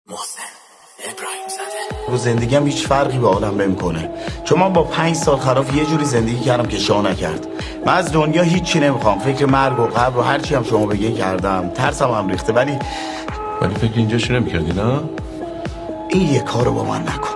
محسن ابراهیم زاده. زندگیم هیچ فرقی به عالم نمیکنه، چون من با 5 سال خلاف یه جوری زندگی کردم که شاه نکرد. من از دنیا هیچی نمیخوام، فکر مرگ و قبر و هرچی هم شما بگین کردم، ترسم هم ریخته، ولی فکر اینجاشو نمیکردی نه؟ این یه کارو با من نکن.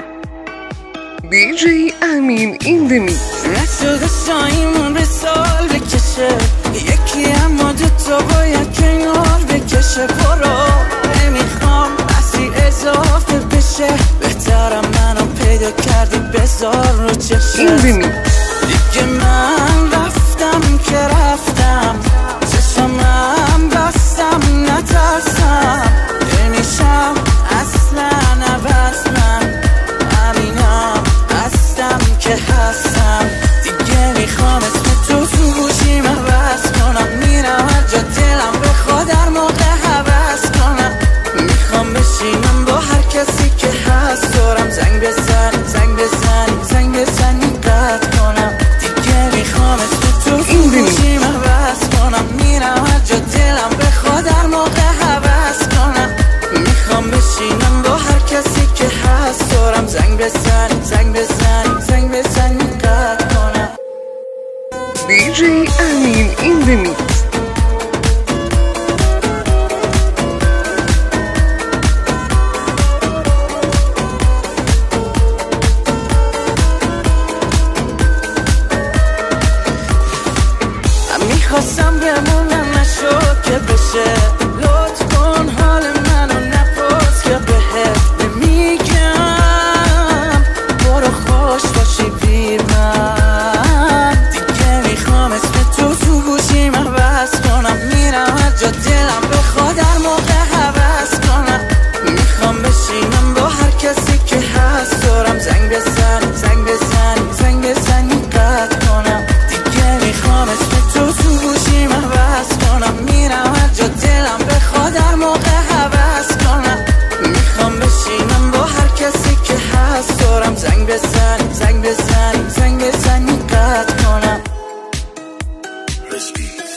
دیجی امین این دمیکس نشده شایمون به سال بکشه، یکی اما دوتا باید کنار بکشه. برو نمیخوام بسی اضافه بشه، بهترم منو پیدا کردی بذار رو چشم. این دمیکس دیگه من رفتم که رفتم، چشمم بستم نترسم، نمیشم اصلا عوض من همینم هستم که هستم. دیگه میخوام اسم تو گوشیم عوض کنم، میرم هر جا دلم بخواد هر موقع حوض کنم. میخوام بشینم با هر کسی که هست دارم، زنگ بزن زنگ بزن زنگ بزن قطع کنم. دیگه میخوام اسم تو گوشیم عوض کنم، میرم هر جا دلم بخواد هر موقع حوض کنم. میخوام بشینم با هر کسی که هست دارم، زنگ بزن زنگ بزن زنگ بزن قطع کنم. دیجی امین این دمیکس میخواستم بمونم نشد که بشه، لطف کن حال منو نپرس که بهت نمیگم. برو خوش باشی بی من، دیگه میخوام اسم تو گوشیم عوض کنم، میرم هر جا دلم بخواد هر موقع حوض کنم. میخوام بشینم با هر کسی که هست دارم، زنگ بزن زنگ بزن زنگ بزن قطع کنم. دیگه میخوام اسم تو گوشیم عوض کنم، میرم هر جا دلم بخواد هر موقع حوض کنم. میخوام بشینم با هر کسی که هست دارم، زنگ بزن زنگ بزن زنگ بزن قطع کنم. رسپیت